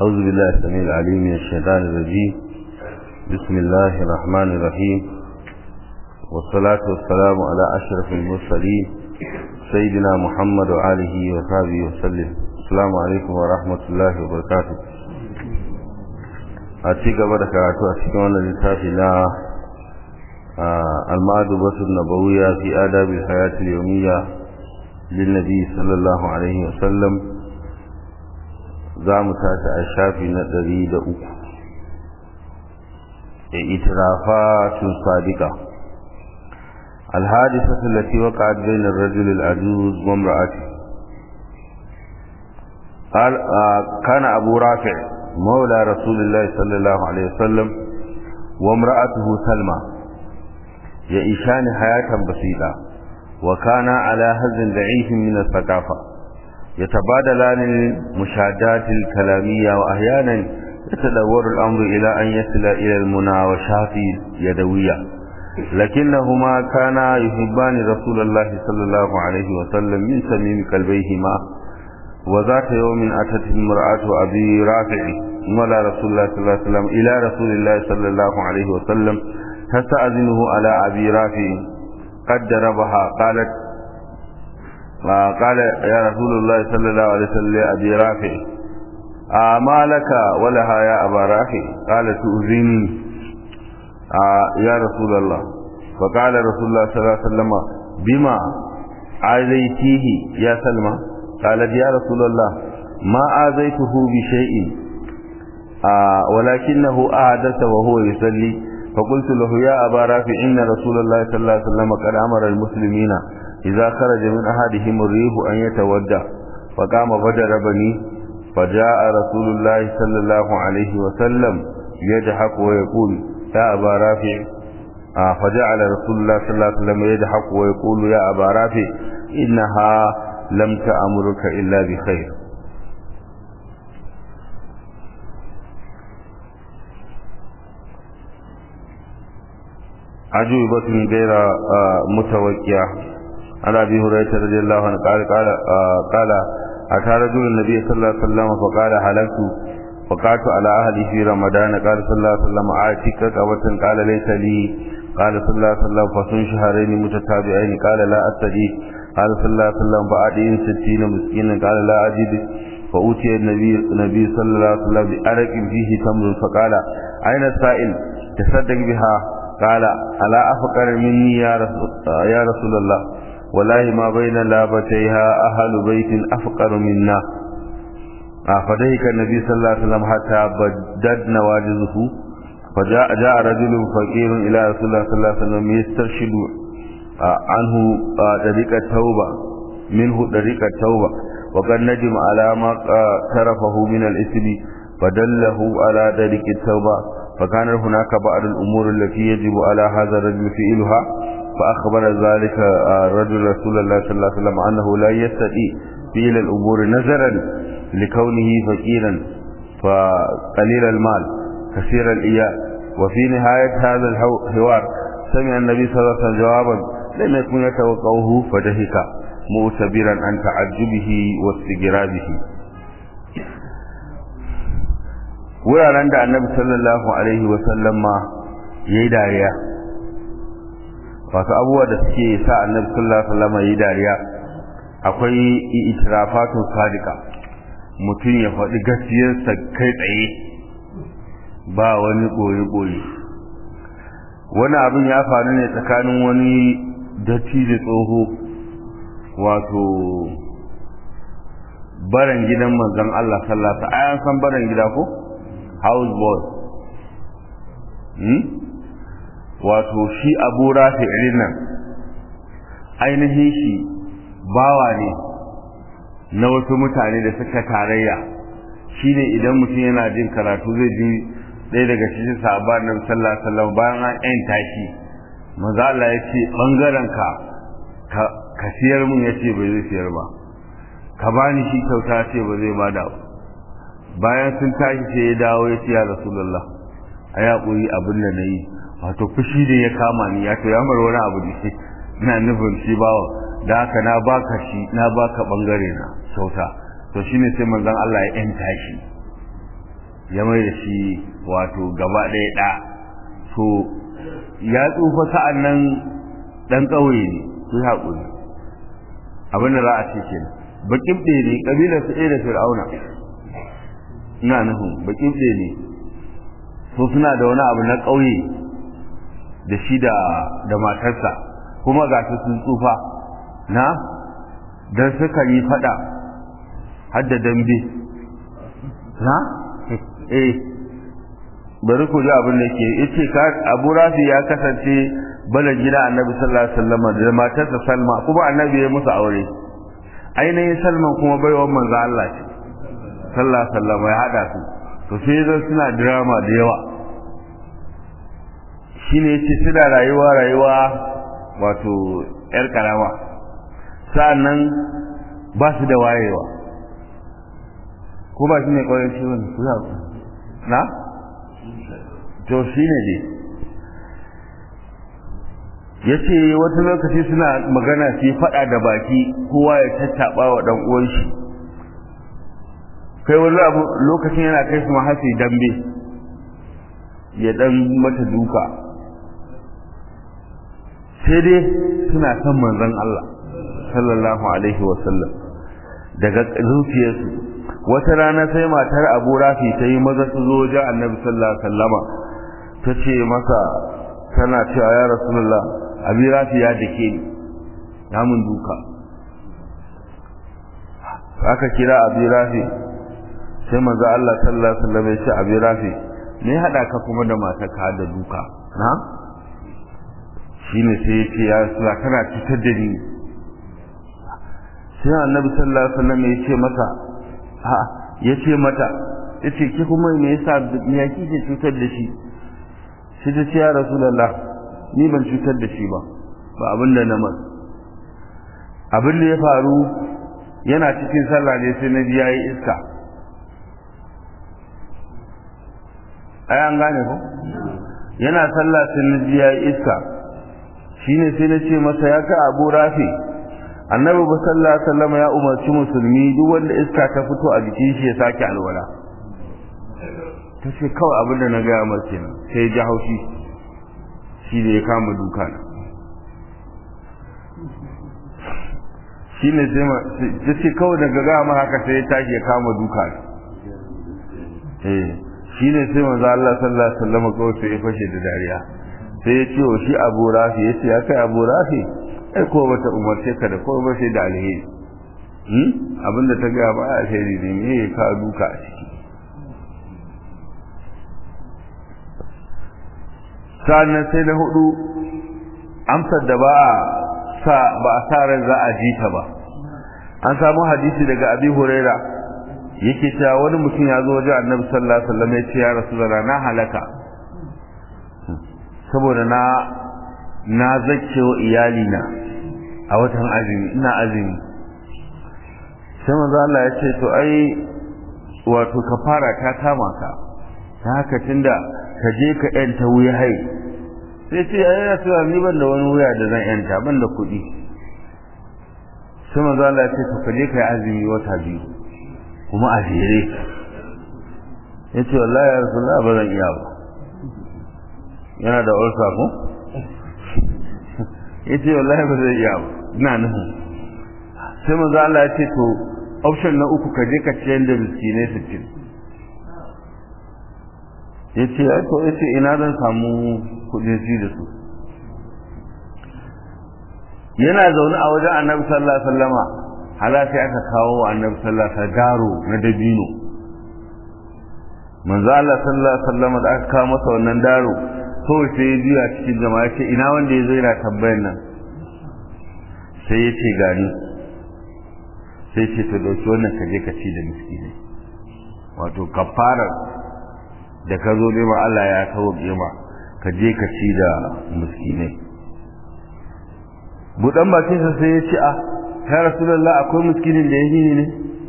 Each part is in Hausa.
أعوذ بالله السميع العليم من الشيطان الرجيم. بسم الله الرحمن الرحيم، والصلاة والسلام على أشرف المرسلين سيدنا محمد وآله وصحبه وسلم. السلام عليكم ورحمة الله وبركاته. أتيك بركاته أشكونا لتاتنا المأدبة النبوية في آداب الحياة اليومية للنبي صلى الله عليه وسلم. زعم تاسع الشافي ندري دؤوك اعترافات صادقة. الحادثة التي وقعت بين الرجل العجوز وامرأته. قال كان أبو رافع مولى رسول الله صلى الله عليه وسلم وامرأته سلمى يعيشان حياة بسيطة، وكان على هز ضعيف من الثقافة، يتبادلان المشاهدات الكلامية، وأحيانا يتدور الأمر إلى أن يصل إلى المناوشات اليدوية، لكنهما كانا يحبان رسول الله صلى الله عليه وسلم من صميم قلبيهما. وذات يوم أتت امرأة أبي رافع مولى رسول الله صلى الله عليه وسلم إلى رسول الله صلى الله عليه وسلم تستأذنه على أبي رافع قد ضربها. قال يا رسول الله صلى الله عليه وسلم لأبي رافع ما لك ولها يا أبا رافع؟ قال تؤذيني يا رسول الله. فقال رسول الله صلى الله عليه وسلم بما آذيتيه يا سلمى؟ قالت يا رسول الله ما آذيته بشيء ولكنه أحدث وهو يصلي. فقلت له يا أبا رافع إن رسول الله صلى الله عليه وسلم قد أمر المسلمين إذا خرج من أحدهم الريح أن يتودع، فقام فضربني. فجاء رسول الله صلى الله عليه وسلم يضحك ويقول يا أبا رافع فجعل رسول الله صلى الله عليه وسلم يضحك ويقول يا أبا رافع إنها لم تأمرك إلا بخير. عجوبة غير متوقعة. عن أبي هريرة رضي الله عنه قال أتى رجل النبي صلى الله عليه وسلم فقال هلكت فقعت على أهلي في رمضان. قال صلى الله عليه وسلم آتيك قوة؟ قال ليس لي. قال صلى الله عليه وسلم فصم شهرين متتابعين. قال لا أستطيع. قال صلى الله عليه وسلم فأعطني 60 مسكينا. قال لا أجد. فأوتي النبي صلى الله عليه وسلم بأرق فيه تمر فقال أين السائل تصدق بها؟ قال ألا أفقر مني يا رسول الله؟ والله ما بين لابتيها أهل بيت أفقر منا. فضحك النبي صلى الله عليه وسلم حتى بدت نواجذه. فجاء رجل فقير إلى رسول الله صلى الله عليه وسلم يسترشد عنه طريق التوبة منه طريق التوبة، وقد ندم على ما ترفه من الإثم فدله على طريق التوبة. فكان هناك بعض الأمور التي يجب على هذا الرجل فعلها، فأخبر ذلك الرجل رسول الله صلى الله عليه وسلم أنه لا يستطيع فعل الأمور نظرا لكونه فقيرا فقليل المال كثير الإياء. وفي نهاية هذا الحوار سمع النبي صلى الله عليه وسلم جوابا لم يكن يتوقعه فضحك معتبرا عن تعجبه واستغرابه. wuraren da annabi sallallahu alaihi wasallam ma yayi dariya, wato abubuwa da suke sa annabi sallallahu alaihi wasallam yayi dariya akwai itirafatun sadiqa, mutum ya faɗi gaskiyarsa kai tsaye ba wani boye-boye. wani abin ya faru ne tsakanin wani dattijo tsoho, wato baran gidan manzon Allah sallallahu alaihi wasallam. An san baran gida ko house boy, wato shi Abu Rafi nan ainihin shi bawa ne na wasu mutane da suka tarayya. shine idan mutum yana jin karatu zai ji ɗaya daga cikin sahabban nan sallallahu alaihi wasallam bayan an yanta shi manzo Allah ya ce bangaren ka siyar mun, yace bai zai siyar ba. ka bani shi kyauta, ce ba zai bada ba. bayan sun tashi sai ya dawo ya ce ya Rasulullah a yaƙuri abin da na yi, wato fushi da ya kama ni, ya to ya mar wani abu da shi ina nufin shi bawa, da haka na baka shi, na baka bangare na kyauta. to shine sai manzon Allah ya yanta shi. ya mai da shi wato gaba ɗaya ɗa. To ya tsufa sa'an nan ɗan ƙauye ne, su haƙuri abin da za a ce kenan. Baƙin ɗaya ne, ƙabilar su ɗaya da Fir'auna, ina nufin baƙin ɗaya ne, so suna da wani abu na ƙauye da shi da matarsa, kuma ga su sun tsufa na don suka yi faɗa har da dambe na bari ku ji abin da ke yace Abu Rafi ya kasance balan gida Annabi sallallahu alaihi wasallam da matarsa Salma, kuma Annabi ya musu aure. Ainihin Salman kuma baiwan manzo Allah ce sallallahu alaihi wasallam ya hada su, to sai zan suna drama da yawa. Shine yace suna rayuwa wato yar karama, sa'annan ba su da wayewa, ko ba shi ne kawai ciwon su na to shi ne dai ya ce wata lokaci suna magana su yi faɗa da baki, kowa ya tattaɓa wa ɗan uwan shi, kai wani abu lokacin yana kai su mahaifi dambe ya ɗan mata duka. Sai dai suna son manzon Allah sallallahu alaihi wasallam daga zuciyarsu. Wata rana sai matar Abu Rafi ta yi maza su zo wajen Annabi sallallahu alaihi wasallama, ta ce masa tana cewa ya Rasulullah, Abi Rafi ya dake ni, ya mun duka. Aka kira Abi Rafi, sai manzo Allah sallallahu alaihi wasallam ya ce Abi Rafi, me hada ka kuma da matarka da duka na? Shine sai ya ce ya Rasulullah, kana cutar da ni. Sai Annabi sallallahu alaihi wasallam ya ce masa ya ce mata, ya ce ki kuma me yasa ya kike cutar da shi? Sai ta ce ya Rasulullah, ni ban cutar da shi ba abinda na mas. Abin da ya faru yana cikin sallah ne, sai na ji yayi iska. Ai an gane ko? Yana sallah sai na ji yayi iska. Shine sai na ce masa, ya ka Abu Rafi, Annabi sallallahu alaihi wasallam ya umarci musulmi duk wanda iska ta fito a jikin shi ya sake alwala. Ta ce kawai abin da na gaya masa kenan, sai ya ji haushi, shi da ya kama duka na. Shi ne sai ta ce kawai daga gaya masa haka sai ya tashi ya kama duka na. Shi ne sai manzo Allah sallallahu alaihi wasallam kawai sai ya fashe da dariya, sai ya ce wa shi Abu Rafi, ya ce ya kai Abu Rafi, ai ko bata umarce ka da ko ba sai da alheri, abinda ta ga ba alheri ne, me ka duka a ciki. Sannan sai na hudu, amsar da ba a sa ran za a ji ta ba. An samu hadisi daga Abi Huraira yake cewa wani mutum ya zo wajen Annabi sallallahu alaihi wasallam ya ce ya Rasulullah, na halaka saboda na zaccewa iyalina a watan azumi, ina azumi. Sai manzo Allah ya ce to ai wato kafara ta kama ka, ta haka tunda ka je ka yanta wuya hai. Sai ce ai Rasulullah, ni ban da wani wuya da zan yanta, ban da kuɗi. Sai manzo Allah ya ce to ka je ka yi azumi wata biyu kuma a jere. Ya ce wallahi ya Rasulullah, ba zan iya ba, yana da ulsa ko? Ya ce wallahi ba zai iya ba, ina nufin. Sai manzo Allah ya ce to option na uku, ka je ka ciyar da miskinai 60. Ya ce ai to, ya ce ina zan samu kudin ci da su? Yana zaune a wajen Annabi sallallahu alaihi wasallama, hala sai aka kawo wa Annabi sallallahu alaihi wasallam daro na dabino. Manzo Allah sallallahu alaihi wasallama da aka kawo masa wannan daro, kawai sai ya juya cikin jama'a, ce ina wanda ya zo yana tambayar nan? Sai ya ce gani. Sai ce to dauki wannan ka je ka ci da miskinai, wato kafarar da ka zo nema Allah ya sauke ma, ka je ka ci da miskinai. Budan bakin sa sai ya ce ya Rasulullah, akwai miskinin da ya yi ne?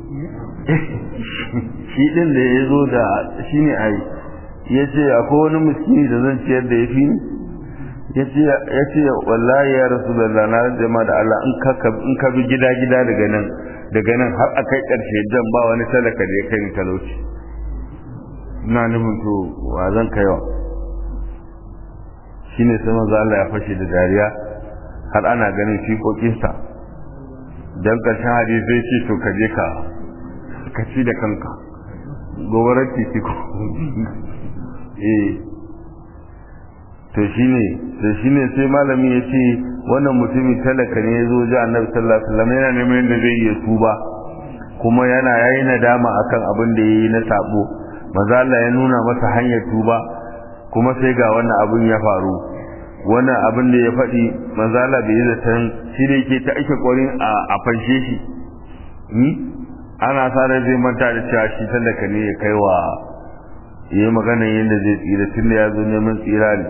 Shi din da ya zo da shi ne ai, ya ce akwai wani miskini da zan ciyar da ya fi ni? Ya ce wallahi ya Rasulullah, na jama da Allah, in ka bi gida daga nan har a kai ƙarshe jan ba wani talaka da ya kai ni talauci. ina nufin to wa zan kaiwa shine sai manzo Allah ya fashe da dariya har ana ganin fikokinsa dan karshen hadisi sai ce to kaje ka ci da kanka gobarar titi ko to shine sai malami ya ce wannan mutumin talaka ne ya zo ji annabi sallallahu alaihi wasallam yana neman yadda zai yi tuba kuma yayi nadama akan abin da yayi na sabo manzo Allah ya nuna masa hanyar tuba kuma sai ga wannan abin ya faru wannan abin da ya faɗi manzo Allah bai yi zaton shi ne yake ta ake ƙorin a fanshe shi ana sa da zai manta da cewa shi talaka ne ya kai wa yayi magana yadda zai tsira tunda ya zo neman tsira ne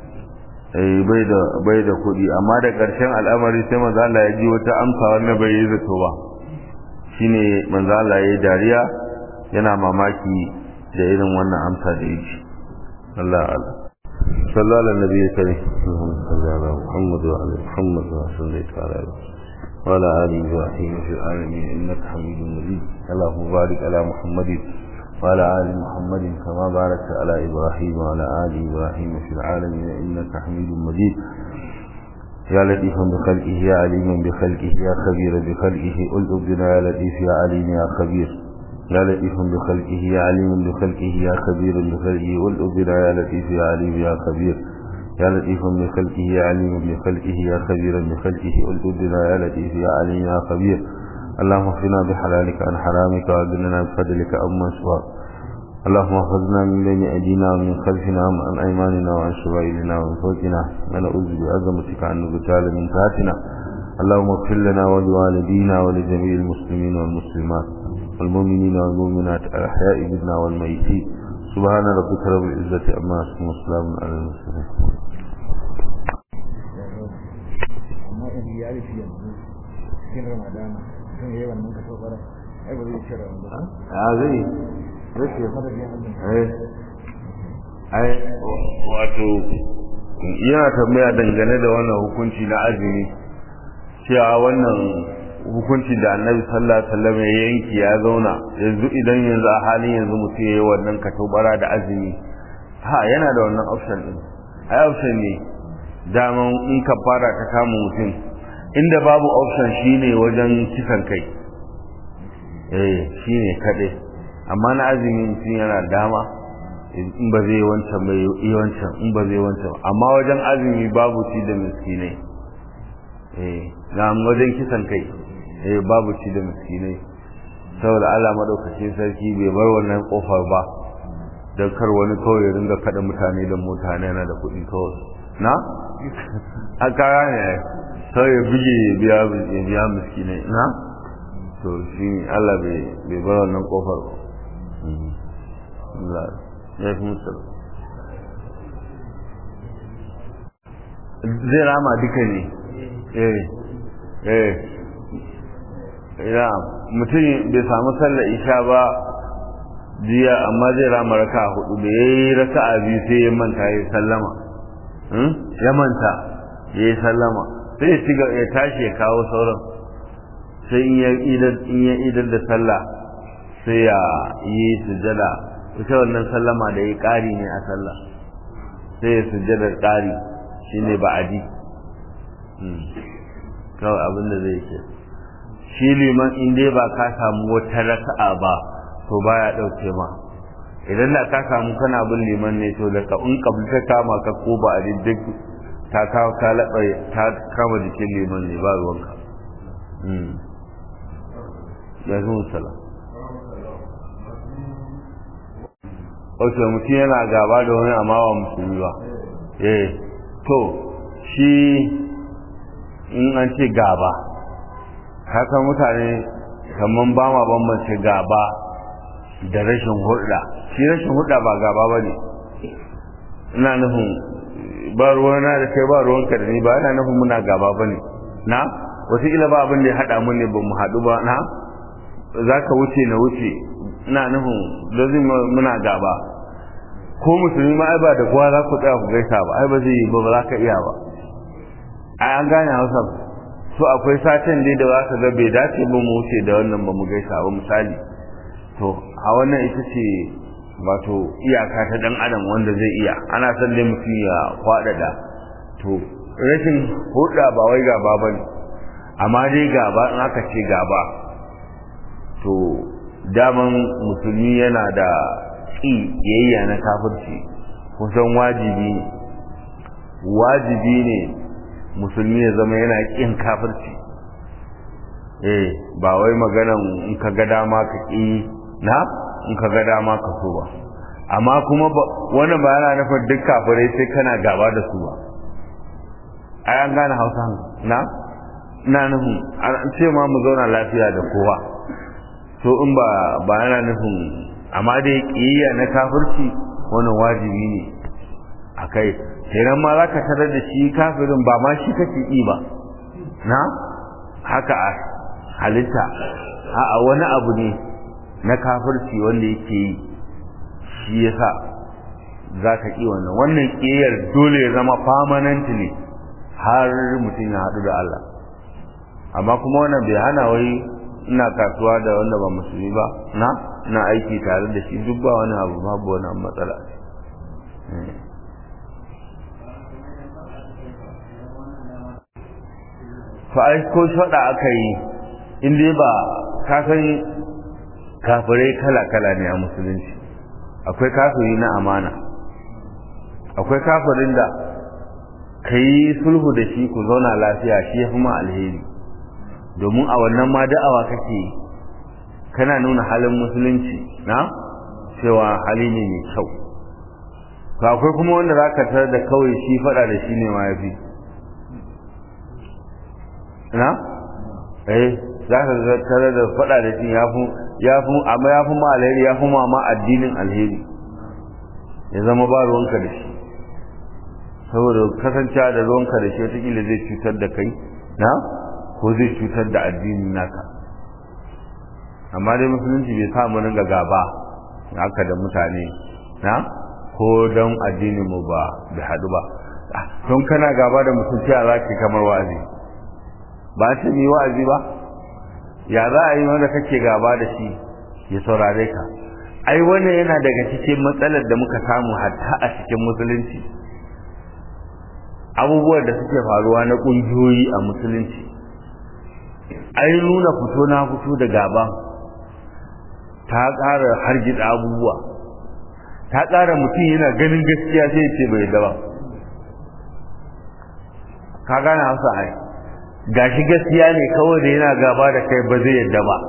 bai da kuɗi amma da ƙarshen al'amari sai manzo Allah ya ji wata amsa wannan bai yi zato ba shine manzo Allah ya yi dariya yana mamaki da irin wannan amsa da yake Allah Allah sallallahu alaihi nabiyyi karim sallallahu Muhammad wa ala Muhammad wa sallallahu alaihi wa ala alihi wa sahbihi fil alamin innaka Hamidum Majid Allahumma barik ala Muhammadin وعلى آل محمد كما باركت على إبراهيم وعلى آل إبراهيم في العالمين إنك حميد مجيد يا لطيفا بخلقه يا عليما بخلقه يا خبيرا بخلقه ألطف بنا يا لطيف يا عليم يا خبير يا لطيفا بخلقه يا عليما بخلقه يا خبيرا بخلقه ألطف بنا يا لطيف يا عليم يا خبير يا لطيفا بخلقه يا عليما بخلقه يا خبيرا بخلقه ألطف بنا يا لطيف يا عليم يا خبير اللهم اغفرنا بحلالك عن حرامك واغننا بفضلك عمن سواك اللهم احفظنا من بين ايدينا ومن خلفنا وعن ايماننا وعن شمائلنا ومن فوقنا ونعوذ بعظمتك عن نغتال من تحتنا اللهم اغفر لنا ولوالدينا ولجميع المسلمين والمسلمات والمؤمنين والمؤمنات الاحياء منا والميتين سبحان ربك رب العزه عما يصفون وسلام على المرسلين wato yana tambaya dangane da wannan hukunci na azumi cewa wannan hukunci da annabi sallallahu alaihi wasallam ya yanki ya zauna yanzu idan yanzu a halin yanzu mutum yayi wannan katobara da azumi yana da wannan option din option ne daman in ka fara ta kama mutum inda babu option shine wajen kisan kai shine kadai amma na azumi mutum yana dama in ba zai wancan bai yi wancan in ba zai wancan amma wajen azumi babu ci da miskinai na wajen kisan kai babu ci da miskinai saboda Allah madaukakin sarki bai bar wannan kofar ba don kar wani kawai ya ringa kada mutane da mutane yana da kuɗi kawai na a kaya ne sai ya buge ya biya miskinai na to shi Allah bai bar wannan kofar ba Allah ya fi musu zai rama duka ne mutum bai samu sallar isha ba jiya amma zai rama raka hudu da ya yi raka a biyu sai ya manta ya sallama ya manta ya yi sallama sai ya tashi ya kawo sauran sai in ya idar da sallah sai ya yi sujjada ita wannan sallama da ya ƙari ne a sallah sai ya sujjada ƙari shine ba'adi kawai abin da zai ce shi liman in dai ba ka samu wata raka'a ba to baya ɗauke ma idan da ka samu kana bin liman ne to da in kabli ta kama ka ko ba'adi duk ta kama jikin liman ne ba ruwanka ya zo musala wato mutum yana gaba da wani amma wa musulmi ba to shi in an ce gaba haka mutane kaman ba ma bambance gaba da rashin hulɗa shi rashin hulɗa ba gaba ba ne ina nufin ba ruwana da kai ba ruwanka da ni ba ina nufin muna gaba ba ne na wataƙila ba abin da ya haɗa mu ne ba mu haɗu ba na za ka wuce na wuce ina nufin lazim muna gaba ko musulmi ma ai ba da kowa za ku tsaya ku gaisa ba ai ba zai yi ba za ka iya ba ai an gane hausa to akwai satin dai da za ka ga bai dace ba mu wuce da wannan ba mu gaisa ba misali to a wannan ita ce wato iyaka ta dan adam wanda zai iya ana son dai mutum ya faɗaɗa to rashin hulɗa ba wai gaba bane amma dai gaba in aka ce gaba to daman musulmi yana da ƙiyayya na kafirci kusan wajibi ne musulmi ya zama yana ƙin kafirci ba wai maganan in ka ga dama ka ƙi na in ka ga dama ka so ba amma kuma wannan ba yana nufin duk kafirai sai kana gaba da su ba ai an gane Hausa na ina nufin an ce ma mu zauna lafiya da kowa so in ba yana nufin amma dai kiyayya na kafirci wannan wajibi ne akai kenan ma zaka tarar da shi kafirin ba ma shi kake yi ba na haka a halitta a wani abu ne na kafirci wanda yake yi shi yasa zaka ki wannan kiyayyar dole ya zama permanent ne har mutum ya haɗu da Allah amma kuma wannan bai hana wai ina kasuwa da wanda ba musulmi ba na aiki tare da shi duk ba wani abu babu wani matsala fa ai ko shada aka yi inda ba ka san kafirai kala ne a musulunci akwai kafiri na amana akwai kafirin da kai sulhu da shi ku zauna lafiya shi yafi ma alheri domin a wannan ma da'awa kake kana nuna halin musulunci na cewa hali ne mai kyau to akwai kuma wanda zaka tarar da kawai shi fada da shi ne ma yafi na zaka tarar da fada da shi yafi amma yafi ma alheri yafi ma addinin alheri ya zama ba ruwanka da shi saboda kasancewa da ruwanka da shi wataƙila zai cutar da kai na ko zai cutar da addinin naka amma dai musulunci bai sa mu ringa gaba haka da mutane na ko don addinin mu ba da hadu ba don kana gaba da mutunci a zaki kamar wa'azi ba ce mi wa'azi ba ya za a yi wanda kake gaba da shi ya saurare ka ai wannan yana daga cikin matsalar da muka samu hatta a cikin musulunci abubuwan da suke faruwa na ƙungiyoyi a musulunci ai nuna fito na fito da gaba ta ƙara hargitsa abubuwa ta ƙara mutum yana ganin gaskiya sai ce bai da ba ka gane Hausa ai gashi gaskiya ne kawai da yana gaba da kai ba zai yadda ba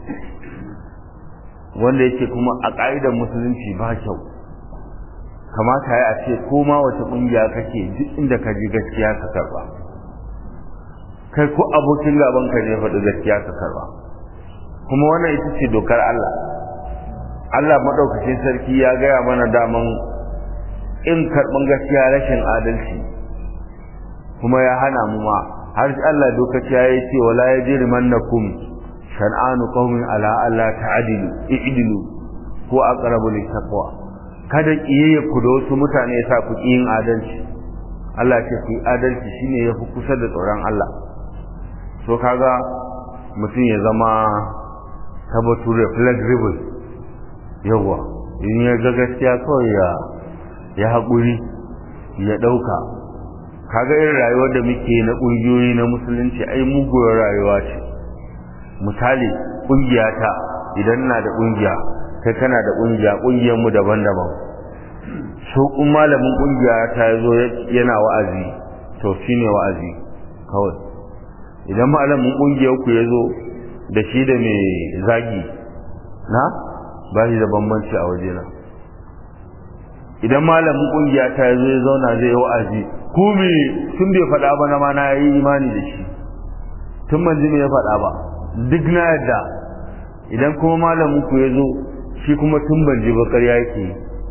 wanda yake kuma a ƙa'idar musulunci ba kyau kamata ya ce ko ma wace ƙungiya kake duk inda ka ji gaskiya ka karba kai ko abokin gaban ka ne faɗi gaskiya ka karba kuma wannan ita ce dokar Allah madaukakin sarki ya gaya mana daman in karɓan gaskiya rashin adalci kuma ya hana mu ma har Allah dokaci ya ce wala yajrimannakum shan'anu qaumin ala alla ta'dilu i'dilu ko aqrabu littaqwa kada kiyaye ku da wasu mutane ya sa ku yin adalci Allah ce ku yi adalci shine yafi kusa da tsoron Allah so kaga mutum ya zama tabbatu flexible yawa in ya ga gaskiya kawai ya haƙuri ya ɗauka kaga irin rayuwar da muke na ƙungiyoyi na musulunci ai muguwar rayuwa ce misali ƙungiya ta idan na da ƙungiya kai kana da ƙungiyar mu daban-daban so kun malamin ƙungiya ta zo yana wa'azi to shine wa'azi kawai idan malamin ƙungiyar ku yazo da shi da mai zagi na ba shi da bambanci a wajena idan malamin ƙungiya ta yazo ya zauna zai yi wa'azi ku me tun bai faɗa ba na ma na yi imani da shi tun ban ji me ya faɗa ba duk na yadda idan kuma malamin ku yazo shi kuma tun ban ji ba ƙarya yake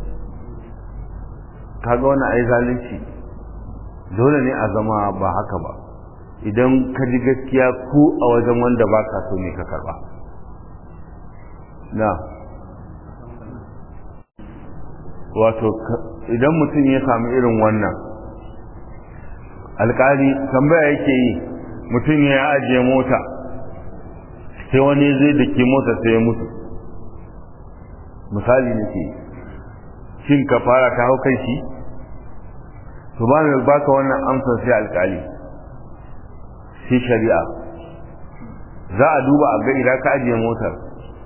kaga wannan ai zalunci dole ne a zama ba haka ba idan ka ji gaskiya ku a wajen wanda ba ka so ne ka karba na wato idan mutum ya samu irin wannan alƙali tambaya yake yi mutum ya ajiye mota sai wani zai dake mota sai ya mutu misali nake shin kafara ta hau kai shi to ba mai baka wannan amsar sai alƙali sai shari'a za a duba a ga idan ka ajiye motar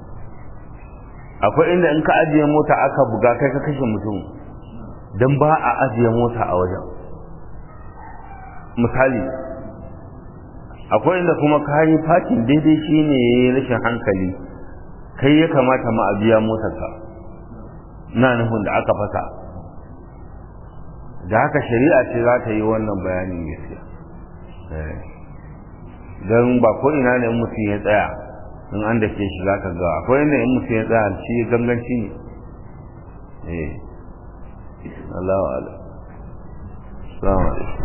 akwai inda in ka ajiye mota aka buga kai ka kashe mutum dan ba a ajiye mota a wajen misali akwai inda kuma ka yi fakin daidai shine rashin hankali kai ya kamata ma a biya motarka na nufin da aka fasa da haka shari'a ce za ta yi wannan bayanin gaskiya don ba ko ina ne mutum ya tsaya in an da ke shi za ka ga akwai inda in mutum ya tsaya shi ganganci ne Allahu a'lam. Assalamu alaikum.